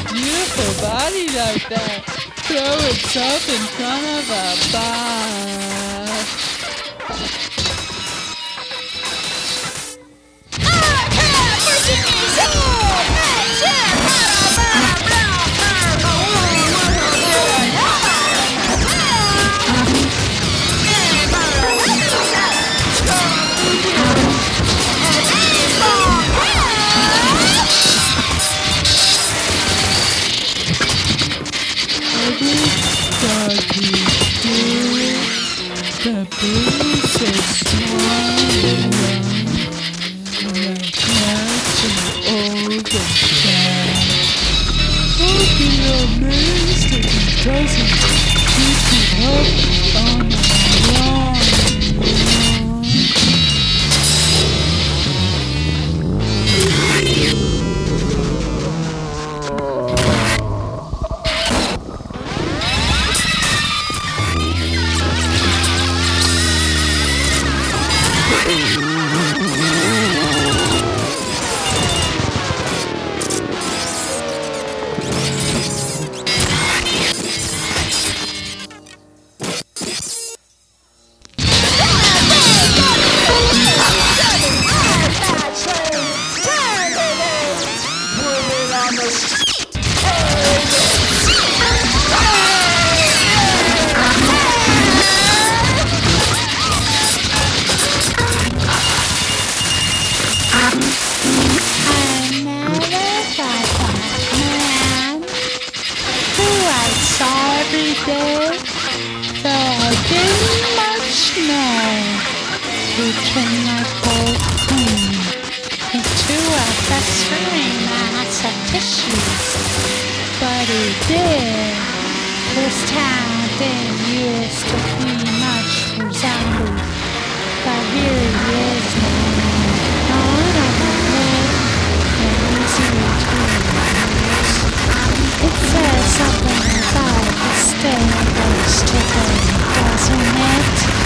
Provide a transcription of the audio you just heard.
beautiful body like that throw itself in front of a bus? The breeze is smiling like cats and old and sad. I'll be amazed if he doesn't keep it up on a long run. Every day, so I didn't much know. He turned my cold queen into a festering mass of tissues. But he did. This town didn't used to be much for zombies, but here he is now. On a minute, and easy to use. It says something about the still goes to go, doesn't it?